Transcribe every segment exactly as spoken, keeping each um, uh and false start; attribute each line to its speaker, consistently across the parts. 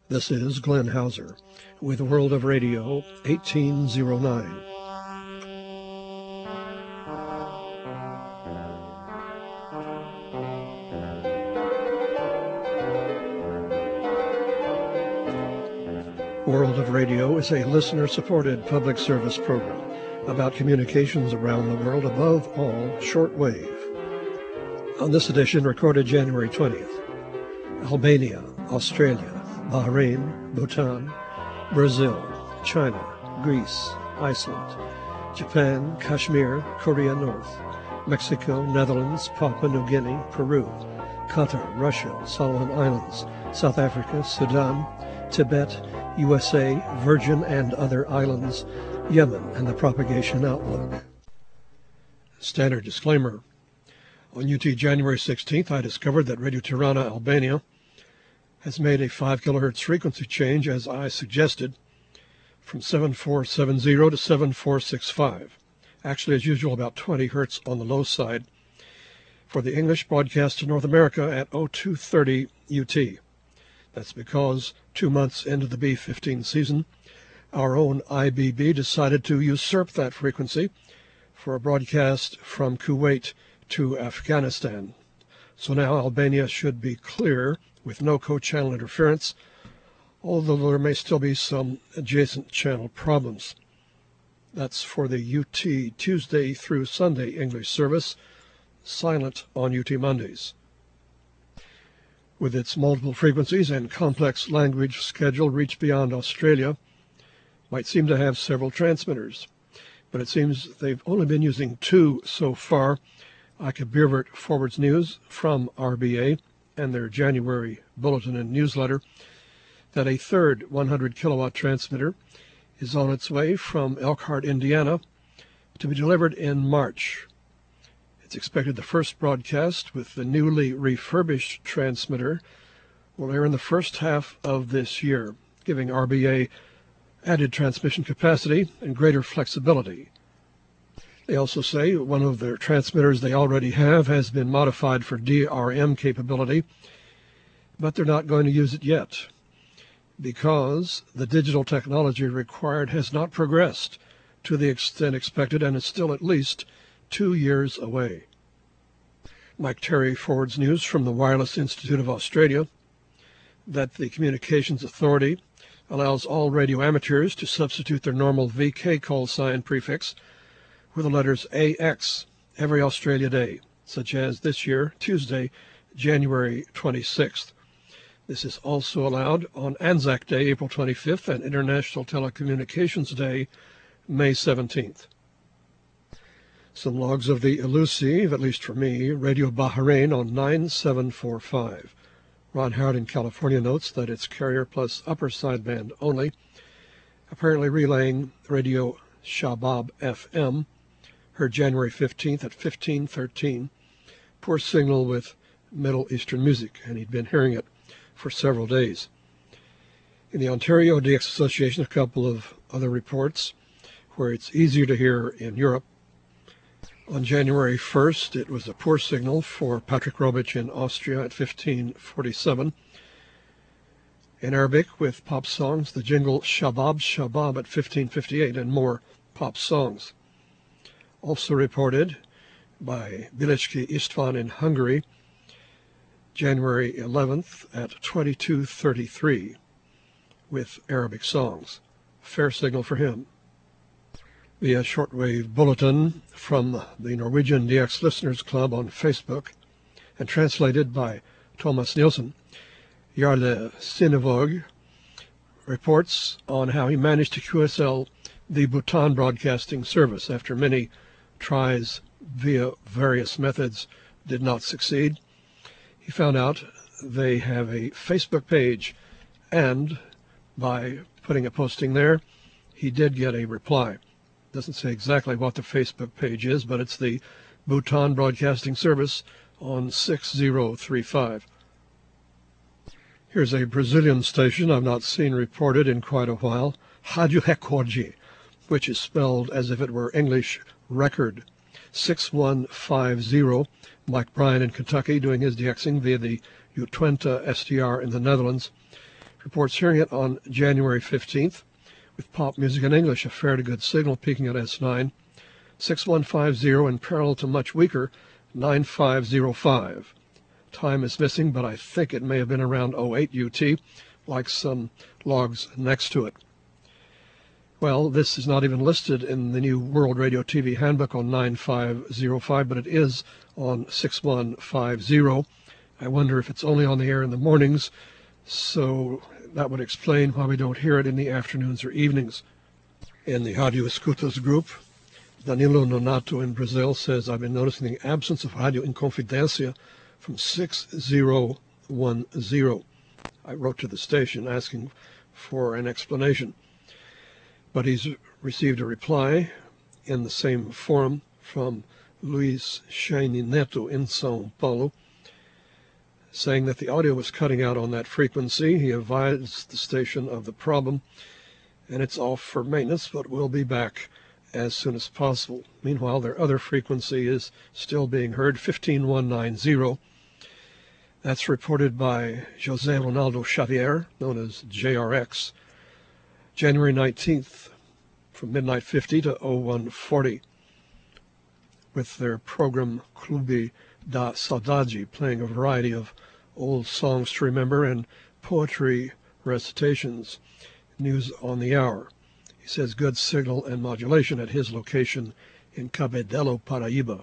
Speaker 1: This is Glenn Hauser with World of Radio eighteen oh nine. World of Radio is a listener-supported public service program about communications around the world, above all shortwave. On this edition, recorded January twentieth, Albania, Australia, Bahrain, Bhutan, Brazil, China, Greece, Iceland, Japan, Kashmir, Korea North, Mexico, Netherlands, Papua New Guinea, Peru, Qatar, Russia, Solomon Islands, South Africa, Sudan, Tibet, U S A, Virgin and other islands, Yemen, and the propagation outlook. Standard disclaimer. On U T January sixteenth, I discovered that Radio Tirana, Albania, has made a five kilohertz frequency change, as I suggested, from seven four seven zero to seven four six five. Actually, as usual, about twenty hertz on the low side for the English broadcast to North America at oh two thirty U T. That's because two months into the B fifteen season, our own I B B decided to usurp that frequency for a broadcast from Kuwait to Afghanistan. So now Albania should be clear with no co-channel interference, although there may still be some adjacent channel problems. That's for the U T Tuesday through Sunday English service, silent on U T Mondays. With its multiple frequencies and complex language schedule reached beyond Australia, might seem to have several transmitters, but it seems they've only been using two so far. Ike Biervert forwards news from R B A and their January bulletin and newsletter that a third one hundred kilowatt transmitter is on its way from Elkhart, Indiana, to be delivered in March. It's expected the first broadcast with the newly refurbished transmitter will air in the first half of this year, giving R B A added transmission capacity and greater flexibility. They also say one of their transmitters they already have has been modified for D R M capability, but they're not going to use it yet because the digital technology required has not progressed to the extent expected and is still at least two years away. Mike Terry forwards news from the Wireless Institute of Australia that the Communications Authority allows all radio amateurs to substitute their normal V K call sign prefix with the letters A X every Australia Day, such as this year, Tuesday, January twenty-sixth. This is also allowed on Anzac Day, April twenty-fifth, and International Telecommunications Day, May seventeenth. Some logs of the elusive, at least for me, Radio Bahrain on nine seven four five. Ron Howard in California notes that it's carrier plus upper sideband only, apparently relaying Radio Shabab F M, heard January fifteenth at fifteen thirteen. Poor signal with Middle Eastern music, and he'd been hearing it for several days. In the Ontario D X Association, a couple of other reports where it's easier to hear in Europe. On January first, it was a poor signal for Patrick Robich in Austria at fifteen forty-seven. In Arabic, with pop songs, the jingle Shabab Shabab at fifteen fifty-eight, and more pop songs. Also reported by Bilecki Istvan in Hungary, January eleventh at twenty-two thirty-three, with Arabic songs. Fair signal for him. Via shortwave bulletin from the Norwegian D X Listeners Club on Facebook, and translated by Thomas Nielsen, Jarle Sinevog reports on how he managed to Q S L the Bhutan broadcasting service after many tries via various methods did not succeed. He found out they have a Facebook page, and by putting a posting there, he did get a reply. Doesn't say exactly what the Facebook page is, but it's the Bhutan Broadcasting Service on six zero three five. Here's a Brazilian station I've not seen reported in quite a while, Rádio Record, which is spelled as if it were English record. six one five zero, Mike Bryan in Kentucky doing his DXing via the Utwenta S D R in the Netherlands. reports hearing it on January fifteenth, with pop music in English, a fairly good signal, peaking at S nine, six one five zero, and parallel to much weaker, nine five zero five. Time is missing, but I think it may have been around oh eight U T, like some logs next to it. Well, this is not even listed in the new World Radio T V Handbook on nine five zero five, but it is on six one five zero. I wonder if it's only on the air in the mornings, so that would explain why we don't hear it in the afternoons or evenings. In the Radio Escutas group, Danilo Nonato in Brazil says, I've been noticing the absence of Radio Inconfidencia from six zero one zero. I wrote to the station asking for an explanation, but he's received a reply in the same forum from Luis Shani Neto in São Paulo, saying that the audio was cutting out on that frequency. He advised the station of the problem, and it's off for maintenance, but will be back as soon as possible. Meanwhile, their other frequency is still being heard, fifteen one ninety. That's reported by José Ronaldo Xavier, known as J R X, January nineteenth, from midnight fifty to oh one forty, with their program Clube da Saudade, playing a variety of old songs to remember and poetry recitations. News on the hour. He says good signal and modulation at his location in Cabedelo, Paraíba.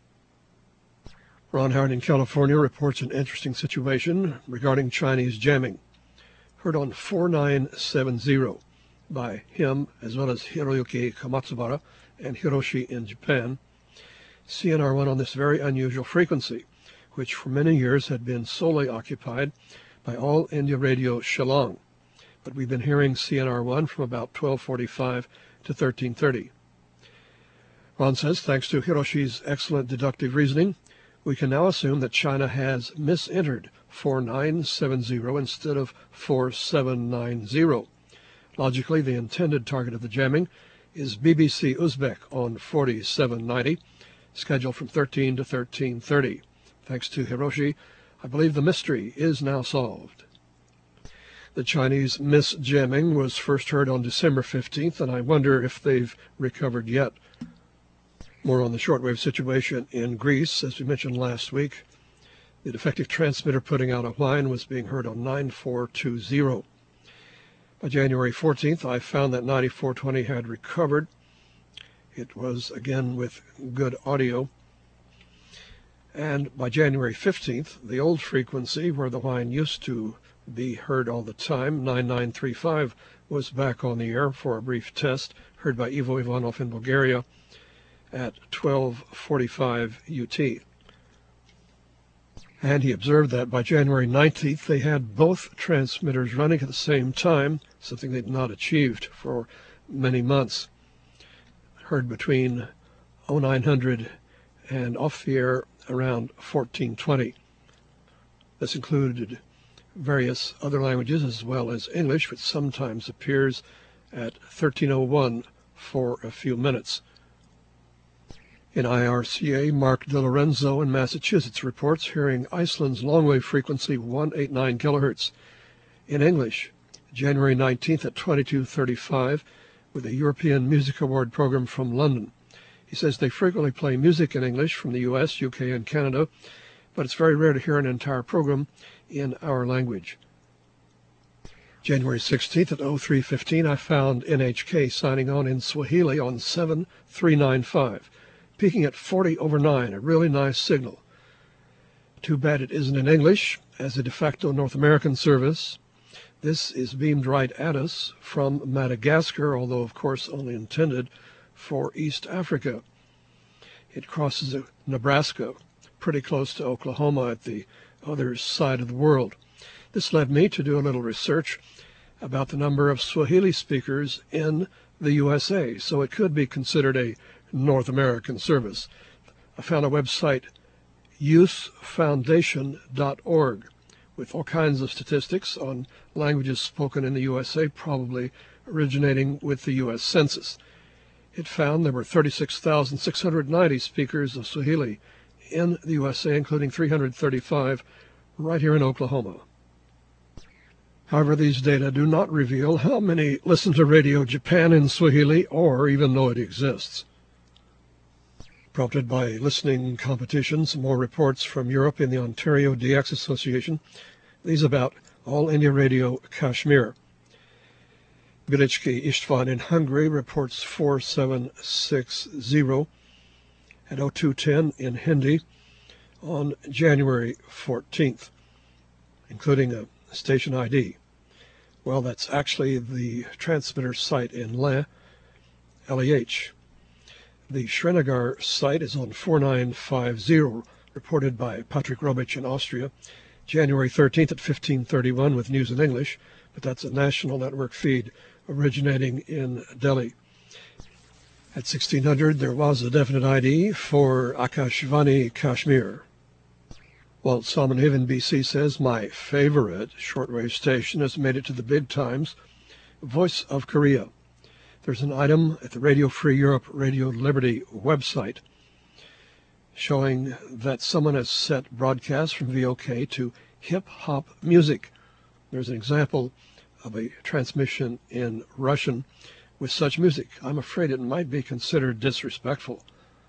Speaker 1: Ron Howard in California reports an interesting situation regarding Chinese jamming. Heard on four nine seven zero by him, as well as Hiroyuki Kamatsubara and Hiroshi in Japan. C N R one on this very unusual frequency, which for many years had been solely occupied by All India Radio Shillong. But we've been hearing C N R one from about twelve forty-five to thirteen thirty. Ron says, thanks to Hiroshi's excellent deductive reasoning, we can now assume that China has misentered four nine seven zero instead of four seven nine zero. Logically, the intended target of the jamming is B B C Uzbek on forty-seven ninety, scheduled from thirteen to thirteen thirty. Thanks to Hiroshi, I believe the mystery is now solved. The Chinese misjamming was first heard on December fifteenth, and I wonder if they've recovered yet. More on the shortwave situation in Greece. As we mentioned last week, the defective transmitter putting out a whine was being heard on nine four two zero. By January fourteenth, I found that ninety-four twenty had recovered. It was again with good audio. And by January fifteenth, the old frequency where the whine used to be heard all the time, nine nine three five, was back on the air for a brief test, heard by Ivo Ivanov in Bulgaria at twelve forty-five U T. And he observed that by January nineteenth, they had both transmitters running at the same time, something they'd not achieved for many months. Heard between oh nine hundred and off the air around fourteen twenty. This included various other languages as well as English, which sometimes appears at thirteen oh one for a few minutes. In I R C A, Mark DeLorenzo in Massachusetts reports hearing Iceland's longwave frequency one eighty-nine kilohertz in English, January nineteenth at twenty-two thirty-five, with a European Music Award program from London. He says they frequently play music in English from the U S, U K, and Canada, but it's very rare to hear an entire program in our language. January sixteenth at oh three fifteen, I found N H K signing on in Swahili on seven three nine five. Peaking at forty over nine, a really nice signal. Too bad it isn't in English, as a de facto North American service. This is beamed right at us from Madagascar, although of course only intended for East Africa. It crosses Nebraska, pretty close to Oklahoma at the other side of the world. This led me to do a little research about the number of Swahili speakers in the U S A, so it could be considered a North American service. I found a website, youth foundation dot org, with all kinds of statistics on languages spoken in the U S A, probably originating with the U S Census. It found there were thirty-six thousand six hundred ninety speakers of Swahili in the U S A, including three hundred thirty-five right here in Oklahoma. However, these data do not reveal how many listen to Radio Japan in Swahili or even know it exists. Prompted by listening competitions, more reports from Europe in the Ontario D X Association, these about All India Radio Kashmir. Bilicki Istvan in Hungary reports four seven six zero at oh two ten in Hindi on January fourteenth, including a station I D. Well, that's actually the transmitter site in Leh, L E H. The Srinagar site is on four nine five zero, reported by Patrick Robich in Austria, January thirteenth at fifteen thirty-one with news in English, but that's a national network feed originating in Delhi. At sixteen hundred, there was a definite I D for Akashvani Kashmir. Walt Salmonhiv in B C says, my favorite shortwave station has made it to the big times, Voice of Korea. There's an item at the Radio Free Europe Radio Liberty website showing that someone has set broadcast from V O K to hip-hop music. There's an example of a transmission in Russian with such music. I'm afraid it might be considered disrespectful.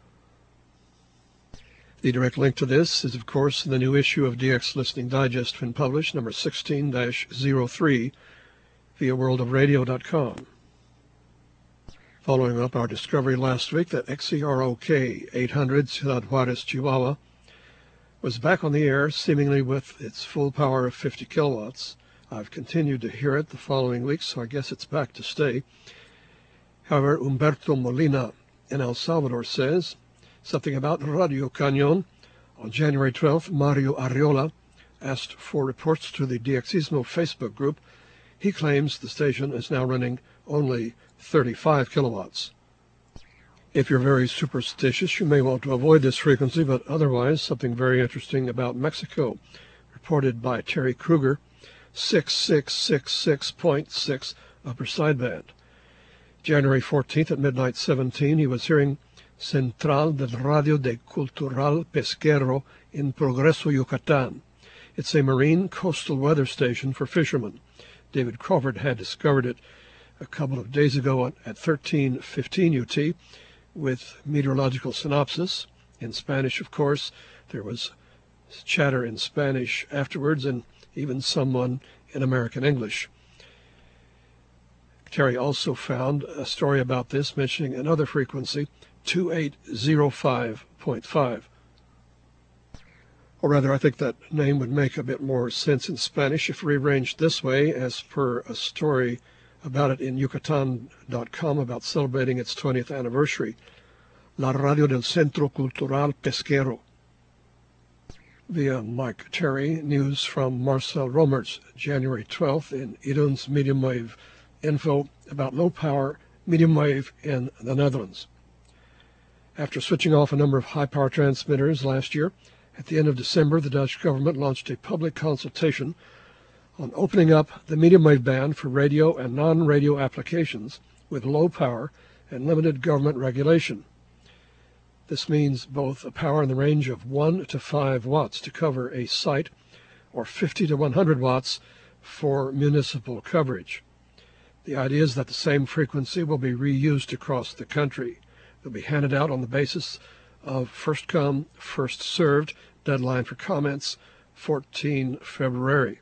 Speaker 1: The direct link to this is, of course, in the new issue of D X Listening Digest, when published, number sixteen dash oh three, via world of radio dot com. Following up our discovery last week that X E R O K eight hundred Ciudad Juarez, Chihuahua, was back on the air, seemingly with its full power of fifty kilowatts. I've continued to hear it the following week, so I guess it's back to stay. However, Humberto Molina in El Salvador says something about Radio Cañon. On January twelfth, Mario Arriola asked for reports to the Diexismo Facebook group. He claims the station is now running only thirty-five kilowatts. If you're very superstitious, you may want to avoid this frequency, but otherwise, something very interesting about Mexico, reported by Terry Kruger, six six six six point six upper sideband. January fourteenth at midnight seventeen, he was hearing Central del Radio de Cultural Pesquero in Progreso, Yucatan. It's a marine coastal weather station for fishermen. David Crawford had discovered it a couple of days ago at thirteen fifteen U T with meteorological synopsis. In Spanish, of course. There was chatter in Spanish afterwards and even someone in American English. Terry also found a story about this mentioning another frequency, two eight zero five point five. Or rather, I think that name would make a bit more sense in Spanish if rearranged this way, as per a story about it in Yucatan dot com about celebrating its twentieth anniversary. La Radio del Centro Cultural Pesquero. Via Mike Terry, news from Marcel Romerts, January twelfth in Irun's medium wave info about low power medium wave in the Netherlands. After switching off a number of high power transmitters last year, at the end of December, the Dutch government launched a public consultation on opening up the medium wave band for radio and non-radio applications with low power and limited government regulation. This means both a power in the range of one to five watts to cover a site or fifty to one hundred watts for municipal coverage. The idea is that the same frequency will be reused across the country. It will be handed out on the basis of first come, first served, deadline for comments, fourteenth February.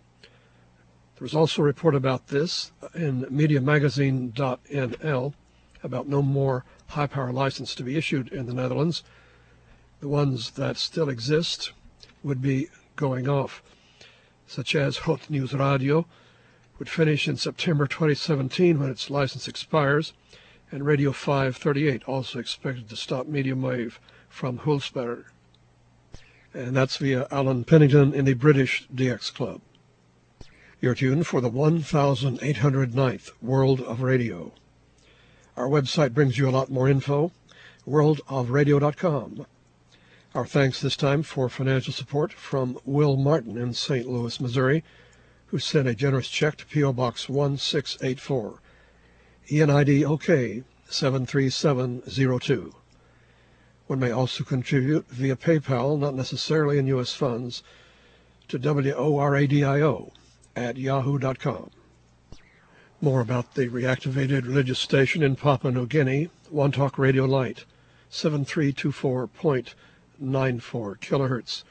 Speaker 1: There was also a report about this in media magazine dot N L about no more high-power license to be issued in the Netherlands. The ones that still exist would be going off, such as Hot News Radio would finish in September twenty seventeen when its license expires, and Radio five thirty-eight also expected to stop medium wave from Hulsberg. And that's via Alan Pennington in the British D X Club. You're tuned for the one thousand eight hundred ninth World of Radio. Our website brings you a lot more info, world of radio dot com. Our thanks this time for financial support from Will Martin in Saint Louis, Missouri, who sent a generous check to P O Box one six eight four, E N I D O K seven three seven zero two. One may also contribute via PayPal, not necessarily in U S funds, to W O R A D I O, at yahoo dot com. More about the reactivated religious station in Papua New Guinea, One Talk Radio Light, seven three two four point nine four kilohertz.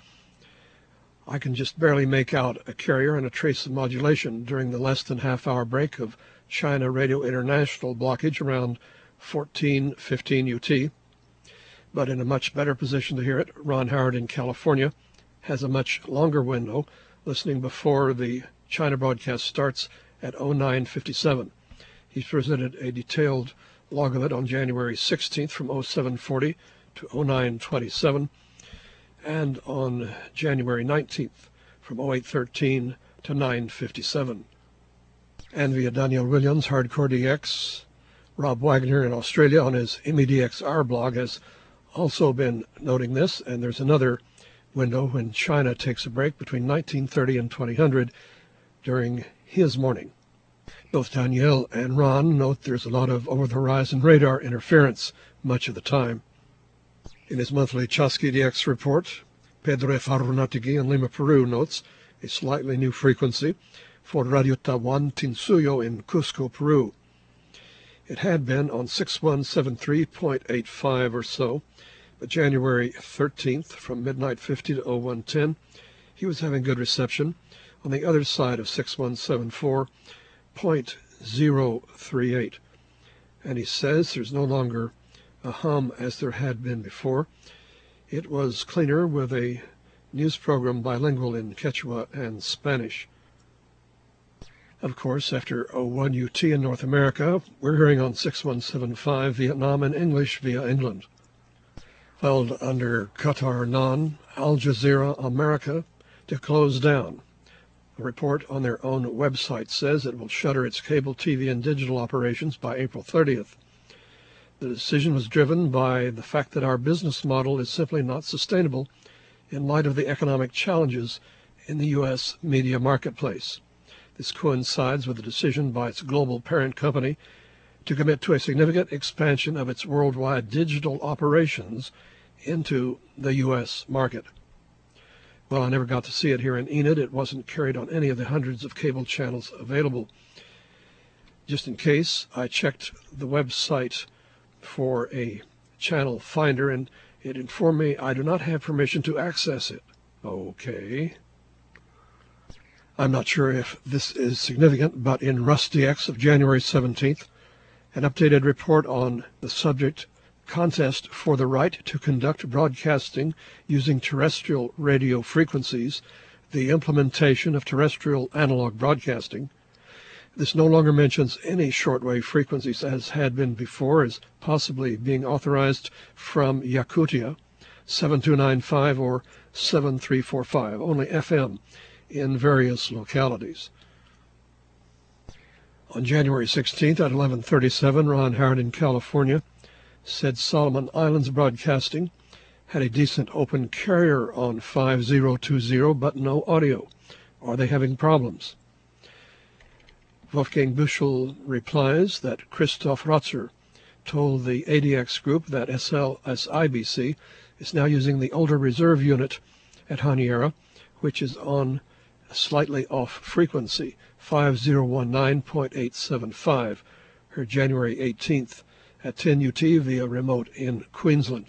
Speaker 1: I can just barely make out a carrier and a trace of modulation during the less than half-hour break of China Radio International blockage around fourteen fifteen U T. But in a much better position to hear it, Ron Howard in California has a much longer window, listening before the China broadcast starts at oh nine fifty-seven. He's presented a detailed log of it on January sixteenth from oh seven forty to oh nine twenty-seven, and on January nineteenth from oh eight thirteen to nine fifty-seven. And via Daniel Williams, Hardcore D X, Rob Wagner in Australia on his M E D X R blog has also been noting this, and there's another window when China takes a break between nineteen thirty and twenty hundred during his morning. Both Danielle and Ron note there's a lot of over-the-horizon radar interference much of the time. In his monthly Chasqui D X report, Pedro Farunatigui in Lima, Peru notes a slightly new frequency for Radio Tawan Tinsuyo in Cusco, Peru. It had been on six one seven three point eight five or so, but January thirteenth from midnight fifty to oh one ten, he was having good reception on the other side of six one seven four point oh three eight. And he says there's no longer a hum as there had been before. It was cleaner with a news program bilingual in Quechua and Spanish. Of course, after oh one U T in North America, we're hearing on six one seven five Vietnam in English via England. Filed under Qatar Non, Al Jazeera America to close down. A report on their own website says it will shutter its cable T V and digital operations by April thirtieth. The decision was driven by the fact that our business model is simply not sustainable in light of the economic challenges in the U S media marketplace. This coincides with the decision by its global parent company to commit to a significant expansion of its worldwide digital operations into the U S market. Well, I never got to see it here in Enid. It wasn't carried on any of the hundreds of cable channels available. Just in case, I checked the website for a channel finder, and it informed me I do not have permission to access it. Okay. I'm not sure if this is significant, but in RustDX of January seventeenth, an updated report on the subject contest for the right to conduct broadcasting using terrestrial radio frequencies, the implementation of terrestrial analog broadcasting. This no longer mentions any shortwave frequencies as had been before as possibly being authorized from Yakutia, seven two nine five or seven three four five, only F M in various localities. On January sixteenth at eleven thirty-seven, Ron Howard in California said Solomon Islands Broadcasting had a decent open carrier on five zero two zero, but no audio. Are they having problems? Wolfgang Büschel replies that Christoph Rotzer told the A D X group that S L S I B C is now using the older reserve unit at Haniera, which is on a slightly off frequency, five zero one nine point eight seven five, heard January eighteenth at ten U T via remote in Queensland.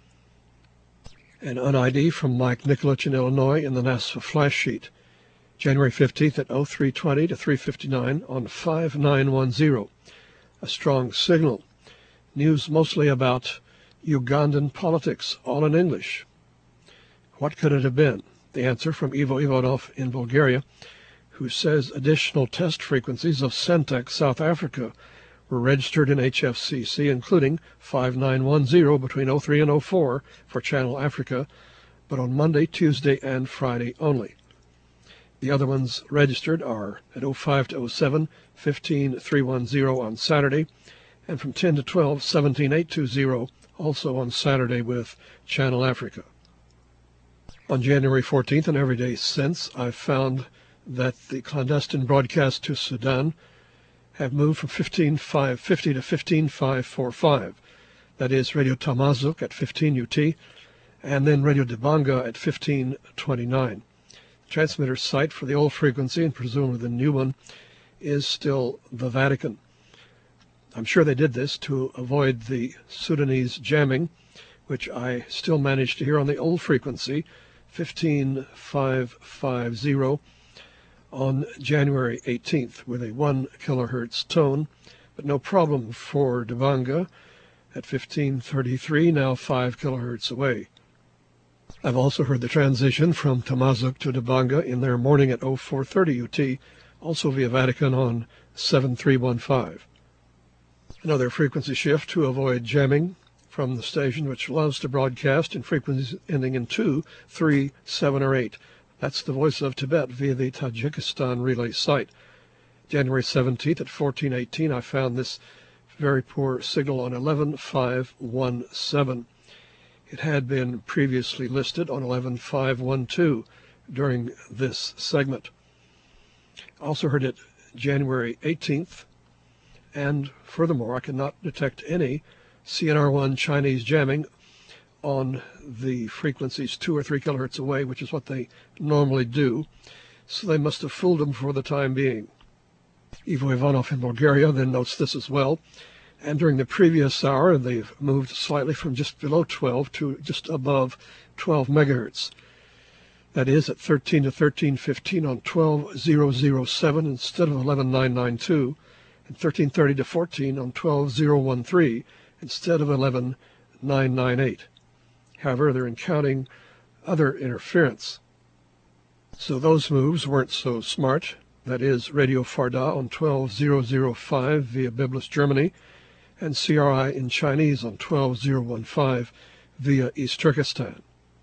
Speaker 1: An un I D from Mike Nikolic in Illinois in the NASA flash sheet, January fifteenth at oh three twenty to three fifty-nine on five nine one zero. A strong signal. News mostly about Ugandan politics, all in English. What could it have been? The answer from Ivo Ivanov in Bulgaria, who says additional test frequencies of Centec South Africa were registered in H F C C, including five nine one zero between oh three and oh four for Channel Africa, but on Monday, Tuesday, and Friday only. The other ones registered are at oh five to oh seven, fifteen three ten on Saturday, and from ten to twelve, seventeen eight twenty, also on Saturday with Channel Africa. On January fourteenth and every day since, I've found that the clandestine broadcasts to Sudan have moved from fifteen five fifty to fifteen five forty-five. That is Radio Tamazuk at fifteen U T, and then Radio Dibanga at fifteen twenty-nine. transmitter site for the old frequency, and presumably the new one, is still the Vatican. I'm sure they did this to avoid the Sudanese jamming, which I still manage to hear on the old frequency, fifteen five fifty, on January eighteenth with a one kilohertz tone, but no problem for Dabanga at fifteen thirty-three, now five kilohertz away. I've also heard the transition from Tamazuk to Dabanga in their morning at oh four thirty U T, also via Vatican on seven three one five. Another frequency shift to avoid jamming from the station, which loves to broadcast in frequencies ending in two, three, seven, or eight. That's the Voice of Tibet via the Tajikistan relay site. January seventeenth at fourteen eighteen, I found this very poor signal on eleven five one seven. It had been previously listed on eleven five one two during this segment. Also heard it January eighteenth, and furthermore, I could not detect any C N R one Chinese jamming on the frequencies two or three kilohertz away, which is what they normally do, so they must have fooled them for the time being. Ivo Ivanov in Bulgaria then notes this as well, and during the previous hour they've moved slightly from just below twelve to just above twelve megahertz. That is at thirteen to thirteen fifteen on twelve thousand seven instead of eleven nine ninety-two, and thirteen thirty to fourteen on twelve thousand thirteen instead of eleven nine ninety-eight. However, they're encountering other interference. So those moves weren't so smart. That is Radio Farda on twelve thousand five via Biblis, Germany, and C R I in Chinese on twelve thousand fifteen via East Turkestan.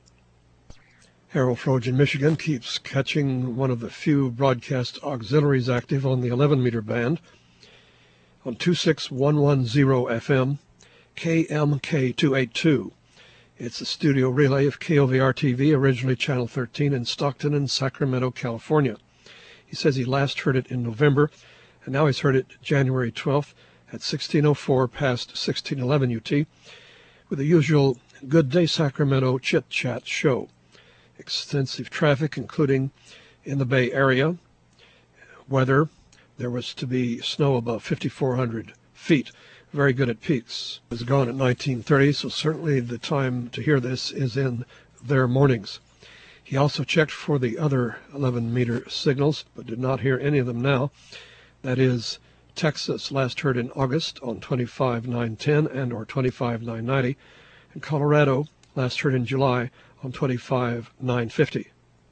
Speaker 1: Harold Froge in Michigan keeps catching one of the few broadcast auxiliaries active on the eleven meter band on two six one one zero F M, K M K two eighty-two. It's a studio relay of K O V R T V, originally Channel thirteen in Stockton and Sacramento, California. He says he last heard it in November, and now he's heard it January twelfth at sixteen oh four past sixteen eleven U T, with the usual Good Day Sacramento chit-chat show. Extensive traffic, including in the Bay Area. Weather, there was to be snow above fifty-four hundred feet. Very good at peaks. It was gone at nineteen thirty, so certainly the time to hear this is in their mornings. He also checked for the other eleven meter signals, but did not hear any of them now. That is, Texas, last heard in August on twenty-five nine ten and or twenty-five nine ninety, and Colorado, last heard in July on twenty-five nine fifty.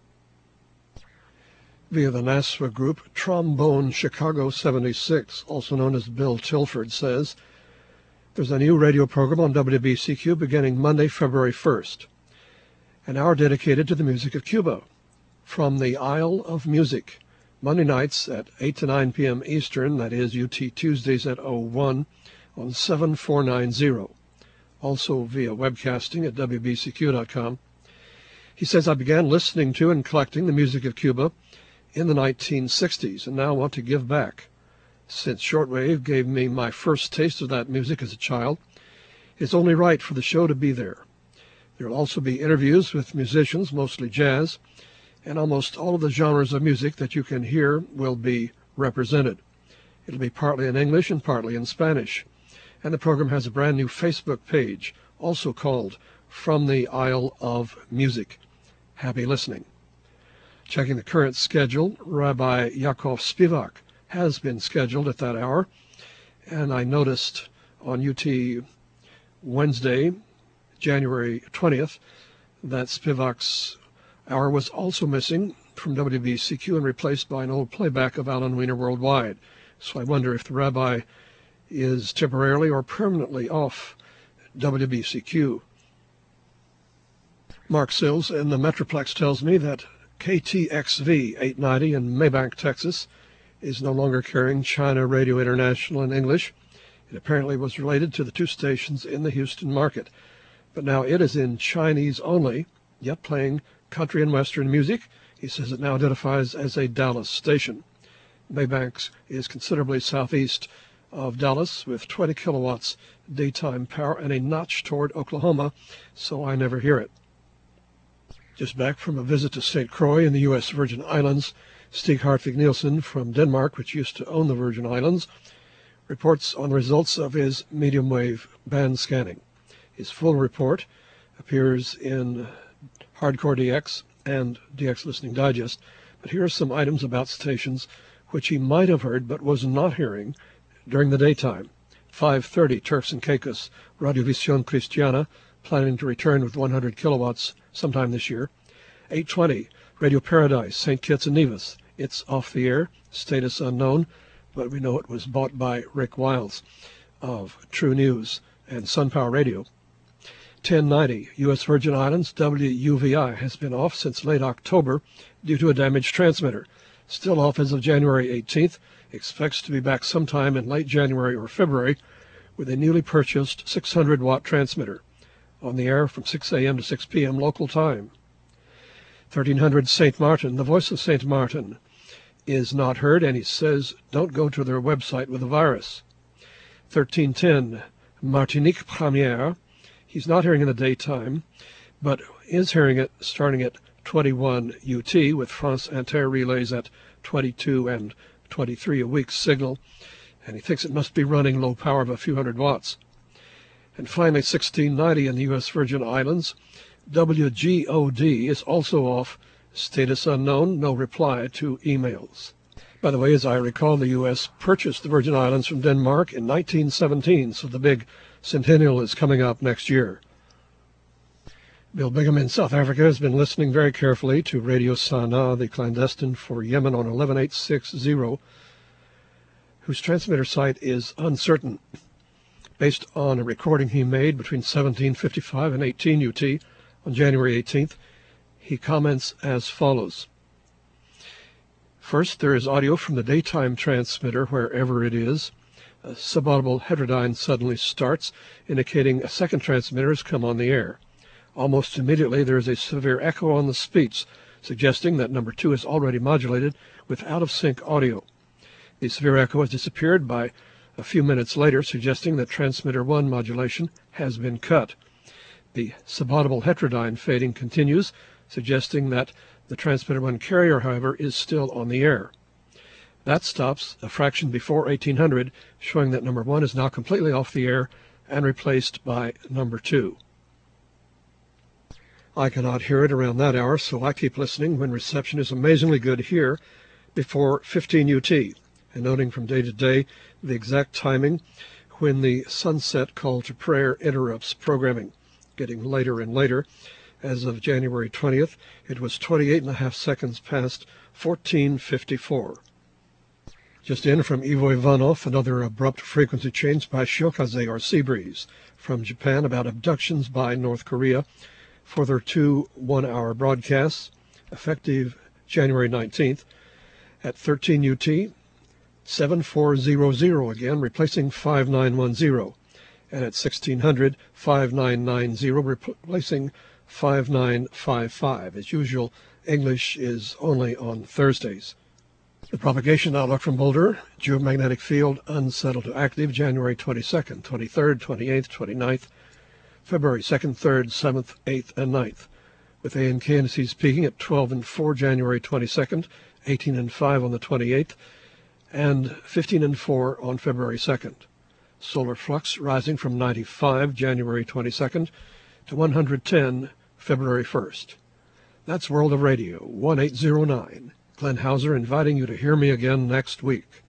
Speaker 1: Via the NASFA group, Trombone Chicago seventy-six, also known as Bill Tilford, says, there's a new radio program on W B C Q beginning Monday, February first, an hour dedicated to the music of Cuba, from the Isle of Music, Monday nights at eight to nine p.m. Eastern, that is U T Tuesdays at oh one, on seven four nine zero, also via webcasting at W B C Q dot com. He says, I began listening to and collecting the music of Cuba in the nineteen sixties, and now want to give back. Since shortwave gave me my first taste of that music as a child, it's only right for the show to be there. There will also be interviews with musicians, mostly jazz, and almost all of the genres of music that you can hear will be represented. It'll be partly in English and partly in Spanish. And the program has a brand new Facebook page, also called From the Isle of Music. Happy listening. Checking the current schedule, Rabbi Yaakov Spivak has been scheduled at that hour, and I noticed on U T Wednesday, January twentieth, that Spivak's hour was also missing from W B C Q and replaced by an old playback of Alan Weiner Worldwide. So I wonder if the rabbi is temporarily or permanently off W B C Q. Mark Sills in the Metroplex tells me that K T X V eight ninety in Maybank, Texas, is no longer carrying China Radio International in English. It apparently was related to the two stations in the Houston market, but now it is in Chinese only, yet playing country and western music. He says it now identifies as a Dallas station. Maybank is considerably southeast of Dallas with twenty kilowatts daytime power and a notch toward Oklahoma, so I never hear it. Just back from a visit to Saint Croix in the U S Virgin Islands, Stig Hartvig Nielsen from Denmark, which used to own the Virgin Islands, reports on the results of his medium wave band scanning. His full report appears in Hardcore D X and D X Listening Digest, but here are some items about stations which he might have heard but was not hearing during the daytime. five thirty, Turks and Caicos, Radiovisión Cristiana, planning to return with one hundred kilowatts sometime this year. eight twenty, Radio Paradise, Saint Kitts and Nevis. It's off the air, status unknown, but we know it was bought by Rick Wiles of True News and Sun Power Radio. ten ninety, U S Virgin Islands, W U V I has been off since late October due to a damaged transmitter. Still off as of January eighteenth, expects to be back sometime in late January or February with a newly purchased six hundred watt transmitter. On the air from six a.m. to six p.m. local time. thirteen hundred Saint Martin, the voice of Saint Martin, is not heard, and he says don't go to their website with a virus. thirteen ten, Martinique Première, he's not hearing in the daytime, but is hearing it starting at twenty-one U T with France Inter relays at twenty-two and twenty-three a week's signal, and he thinks it must be running low power of a few hundred watts. And finally, sixteen ninety in the U S Virgin Islands, W G O D is also off, status unknown, no reply to emails. By the way, as I recall, the U S purchased the Virgin Islands from Denmark in nineteen seventeen, so the big centennial is coming up next year. Bill Bingham in South Africa has been listening very carefully to Radio Sana, the clandestine for Yemen on eleven eight sixty, whose transmitter site is uncertain. Based on a recording he made between seventeen fifty-five and eighteen U T on January eighteenth, he comments as follows. First, there is audio from the daytime transmitter wherever it is. A subaudible heterodyne suddenly starts, indicating a second transmitter has come on the air. Almost immediately, there is a severe echo on the speech, suggesting that number two is already modulated with out-of-sync audio. The severe echo has disappeared by a few minutes later, suggesting that transmitter one modulation has been cut. The subaudible heterodyne fading continues, suggesting that the transmitter one carrier, however, is still on the air. That stops a fraction before eighteen hundred, showing that number one is now completely off the air and replaced by number two. I cannot hear it around that hour, so I keep listening when reception is amazingly good here before fifteen U T, and noting from day to day the exact timing when the sunset call to prayer interrupts programming, getting later and later. As of January twentieth, it was twenty-eight and a half seconds past fourteen fifty-four. Just in from Ivo Ivanov, another abrupt frequency change by Shiokaze or Sea Breeze from Japan about abductions by North Korea for their two one-hour broadcasts, effective January nineteenth at thirteen U T, seven four zero zero again, replacing five nine one zero, and at sixteen hundred, five nine nine zero, replacing five nine five five. As usual, English is only on Thursdays. The propagation outlook from Boulder, geomagnetic field unsettled to active January twenty-second, twenty-third, twenty-eighth, twenty-ninth, February second, third, seventh, eighth, and ninth, with A and K indices peaking at twelve and four January twenty-second, eighteen and five on the twenty-eighth, and fifteen and four on February second. Solar flux rising from ninety-five January twenty-second to one hundred ten February first. That's World of Radio one eight zero nine. Glenn Hauser inviting you to hear me again next week.